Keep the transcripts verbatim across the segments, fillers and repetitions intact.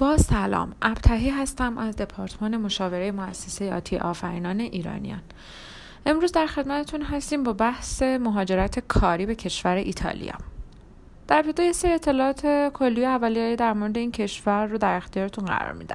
با سلام، ابتهی هستم از دپارتمان مشاوره مؤسسه آتی آفرینان ایرانیان. امروز در خدمتتون هستیم با بحث مهاجرت کاری به کشور ایتالیا. در ابتدا یه سری اطلاعات کلی و اولیه در مورد این کشور رو در اختیارتون قرار میدم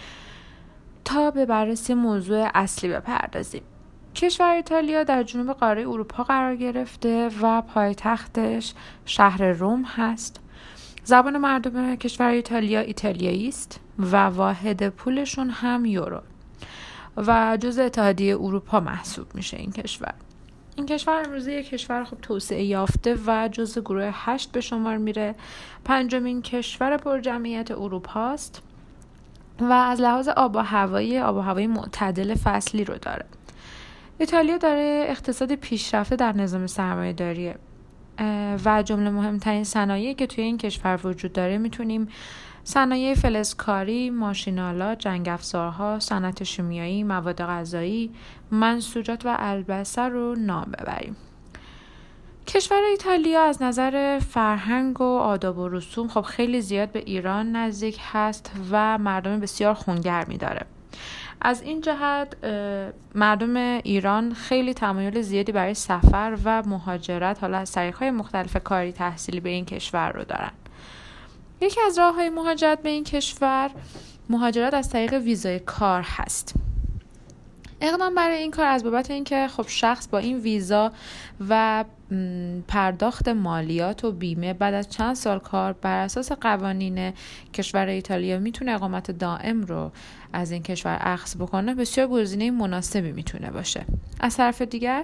تا به بررسی موضوع اصلی بپردازیم. کشور ایتالیا در جنوب قاره اروپا قرار گرفته و پایتختش شهر روم هست. زبان مردم کشور ایتالیا ایتالیایی است و واحد پولشون هم یورو و جزء اتحادیه اروپا محسوب میشه این کشور. این کشور امروزه یک کشور خوب توسعه یافته و جزء گروه هشت به شمار میره. پنجمین کشور پرجمعیت اروپا است و از لحاظ آب و هوایی آب و هوایی معتدل فصلی رو داره. ایتالیا داره اقتصاد پیشرفته در نظام سرمایه‌داریه و جمله مهمترین صنایعی که توی این کشور وجود داره میتونیم صنایع فلزکاری، ماشین‌آلات، جنگ افزارها، صنعت شیمیایی، مواد غذایی، منسوجات و البسه رو نام ببریم. کشور ایتالیا از نظر فرهنگ و آداب و رسوم خب خیلی زیاد به ایران نزدیک هست و مردم بسیار خونگرمی داره. از این جهت مردم ایران خیلی تمایل زیادی برای سفر و مهاجرت حالا از طریق‌های مختلف کاری تحصیلی به این کشور رو دارن. یکی از راه‌های مهاجرت به این کشور مهاجرت از طریق ویزای کار هست. اقدام برای این کار از بابت اینکه خب شخص با این ویزا و پرداخت مالیات و بیمه بعد از چند سال کار بر اساس قوانین کشور ایتالیا میتونه اقامت دائم رو از این کشور اخذ بکنه، بسیار گزینه مناسبی میتونه باشه. از طرف دیگر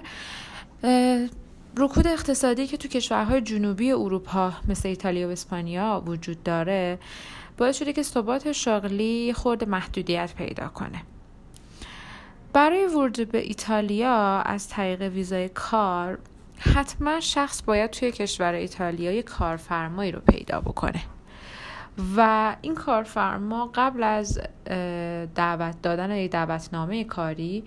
رکود اقتصادی که تو کشورهای جنوبی اروپا مثل ایتالیا و اسپانیا وجود داره باعث شده که ثبات شغلی خورد محدودیت پیدا کنه. برای ورود به ایتالیا از طریق ویزای کار حتما شخص باید توی کشور ایتالیا یک کارفرمایی رو پیدا بکنه و این کارفرما قبل از دعوت دادن یک دعوتنامه کاری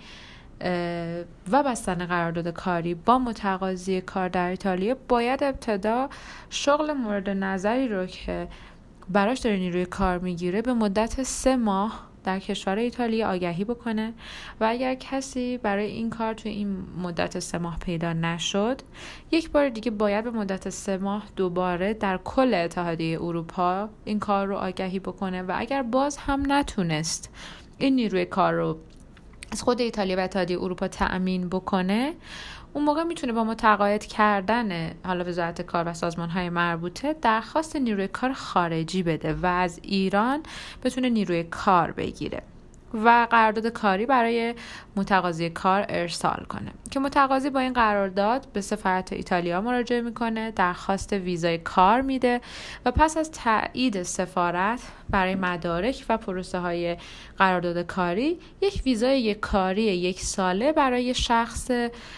و بستن قرارداد کاری با متقاضی کار در ایتالیا باید ابتدا شغل مورد نظری رو که براش داره نیروی کار میگیره به مدت سه ماه در کشور ایتالیا آگهی بکنه و اگر کسی برای این کار توی این مدت سه ماه پیدا نشد یک بار دیگه باید به مدت سه ماه دوباره در کل اتحادیه اروپا این کار رو آگهی بکنه و اگر باز هم نتونست این نیروی کار رو از خود ایتالیا و اتحادیه اروپا تأمین بکنه اون موقع میتونه با متقاعد کردن حالا وزارت کار و سازمان‌های مربوطه درخواست نیروی کار خارجی بده و از ایران بتونه نیروی کار بگیره و قرارداد کاری برای متقاضی کار ارسال کنه که متقاضی با این قرارداد به سفارت ایتالیا مراجعه میکنه، درخواست ویزای کار میده و پس از تایید سفارت برای مدارک و پروسه های قرارداد کاری یک ویزای یک کاری یک ساله برای شخص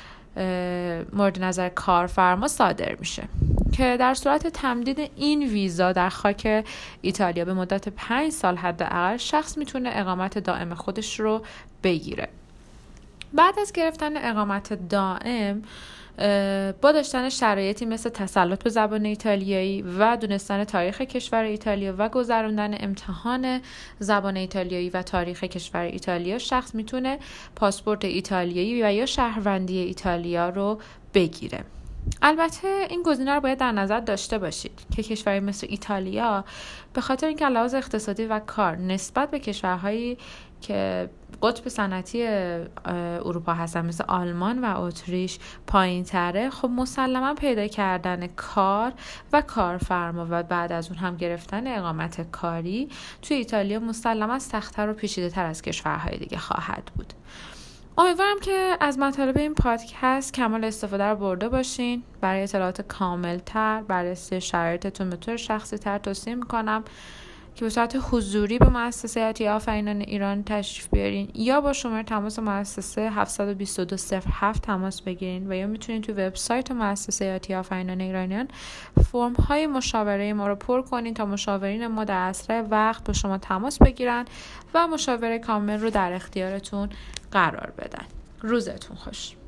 مورد نظر کارفرما صادر میشه که در صورت تمدید این ویزا در خاک ایتالیا به مدت پنج سال حداقل شخص میتونه اقامت دائم خودش رو بگیره. بعد از گرفتن اقامت دائم با داشتن شرایطی مثل تسلط به زبان ایتالیایی و دونستن تاریخ کشور ایتالیا و گذراندن امتحان زبان ایتالیایی و تاریخ کشور ایتالیا شخص میتونه پاسپورت ایتالیایی و یا شهروندی ایتالیا رو بگیره. البته این گزینه رو باید در نظر داشته باشید که کشوری مثل ایتالیا به خاطر اینکه لحاظ اقتصادی و کار نسبت به کشورهایی که قطب صنعتی اروپا هستن مثل آلمان و اتریش پایین تره، خب مسلما پیدا کردن کار و کارفرما و بعد از اون هم گرفتن اقامت کاری توی ایتالیا مسلما سخت‌تر و پیچیده‌تر از کشورهای دیگه خواهد بود. امیدوارم که از مطالب این پادکست کمال استفاده رو برده باشین. برای اطلاعات کامل‌تر بررسی شرایطتون به طور شخصی‌تر توصیه می‌کنم که به صورت حضوری به مؤسسه آتی آفرینان ایران تشریف بیارین یا با شماره تماس مؤسسه هفت دو دو صفر هفت تماس بگیرین و یا میتونین تو وبسایت مؤسسه آتی آفرینان ایرانیان فرم های مشاوره ما رو پر کنین تا مشاورین ما در اسرع وقت با شما تماس بگیرن و مشاوره کامل رو در اختیارتون قرار بدن. روزتون خوش.